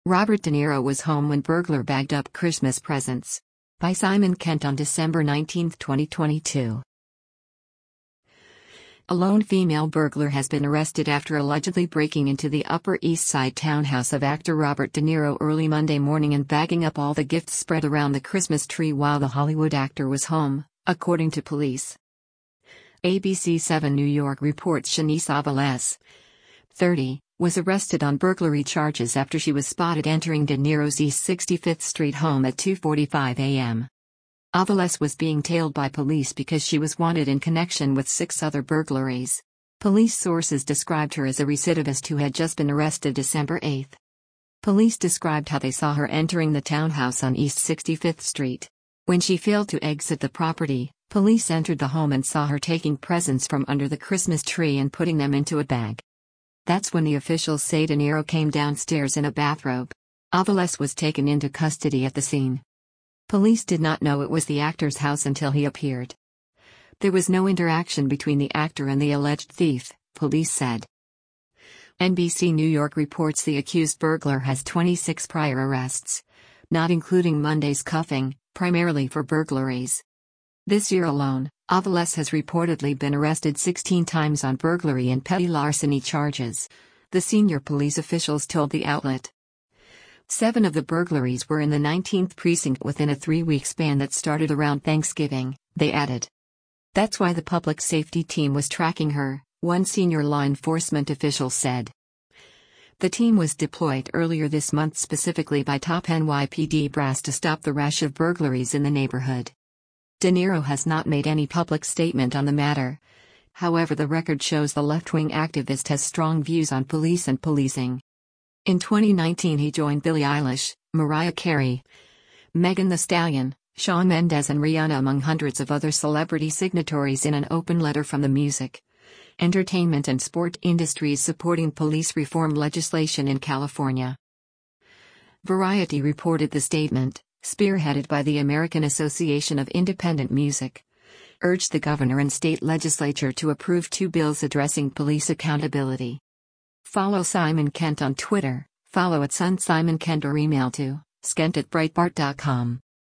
Robert De Niro was home when burglar bagged up Christmas presents. By Simon Kent on December 19, 2022. A lone female burglar has been arrested after allegedly breaking into the Upper East Side townhouse of actor Robert De Niro early Monday morning and bagging up all the gifts spread around the Christmas tree while the Hollywood actor was home, according to police. ABC 7 New York reports Shanice Aviles, 30, was arrested on burglary charges after she was spotted entering De Niro's East 65th Street home at 2:45 a.m. Aviles was being tailed by police because she was wanted in connection with 6 other burglaries. Police sources described her as a recidivist who had just been arrested December 8. Police described how they saw her entering the townhouse on East 65th Street. When she failed to exit the property, police entered the home and saw her taking presents from under the Christmas tree and putting them into a bag. That's when the officials say De Niro came downstairs in a bathrobe. Aviles was taken into custody at the scene. Police did not know it was the actor's house until he appeared. There was no interaction between the actor and the alleged thief, police said. NBC New York reports the accused burglar has 26 prior arrests, not including Monday's cuffing, primarily for burglaries. This year alone, Aviles has reportedly been arrested 16 times on burglary and petty larceny charges, the senior police officials told the outlet. 7 of the burglaries were in the 19th precinct within a 3-week span that started around Thanksgiving, they added. That's why the public safety team was tracking her, one senior law enforcement official said. The team was deployed earlier this month specifically by top NYPD brass to stop the rash of burglaries in the neighborhood. De Niro has not made any public statement on the matter. However, the record shows the left-wing activist has strong views on police and policing. In 2019 he joined Billie Eilish, Mariah Carey, Megan Thee Stallion, Shawn Mendes and Rihanna among hundreds of other celebrity signatories in an open letter from the music, entertainment and sport industries supporting police reform legislation in California. Variety reported the statement, spearheaded by the American Association of Independent Music, urged the governor and state legislature to approve 2 bills addressing police accountability. Follow Simon Kent on Twitter, follow @SunSimonKent or email to skent@breitbart.com.